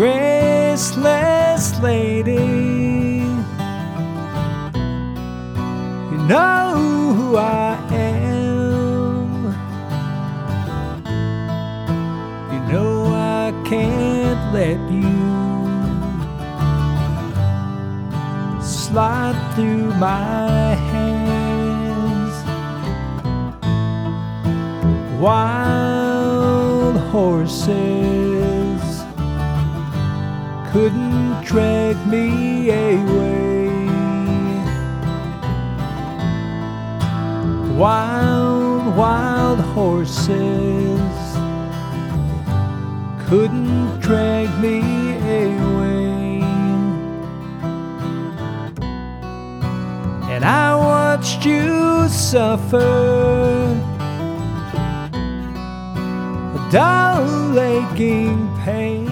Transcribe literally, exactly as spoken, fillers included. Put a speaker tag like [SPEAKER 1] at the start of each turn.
[SPEAKER 1] graceless lady, you know who I am. You know I can't let you slide through my hands. Wild horses couldn't drag me away. Wild, wild horses couldn't drag me away. And I watched you suffer a dull aching pain.